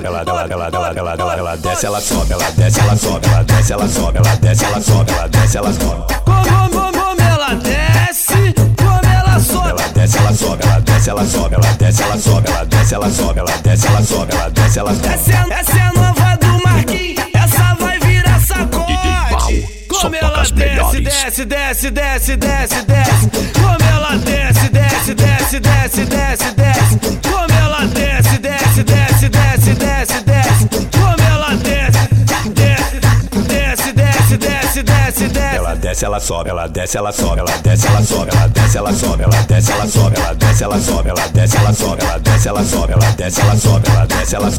ela desce, ela sobe, ela desce, ela sobe, ela desce, ela sobe, ela desce, ela sobe, ela desce, ela sobe. Como ela desce, como ela sobe. Ela desce, ela sobe, ela desce, ela sobe, ela desce, ela sobe, ela desce, ela sobe, ela desce, ela sobe, ela desce, ela sobe. Essa é a nova do Marquinhos, essa vai virar sacode. Como ela desce, desce, desce, desce, desce, desce. Como ela desce, desce, desce, desce, desce, desce. Como ela desce, desce, desce, desce, desce, desce. Como ela desce, desce, desce, desce, desce, desce, desce. Ela desce, ela sobe, ela desce, ela sobe, ela desce, ela sobe, ela desce, ela sobe, ela desce, ela sobe, ela desce, ela sobe, ela desce, ela sobe, ela desce, ela sobe, ela desce, ela sobe, ela desce, ela sobe.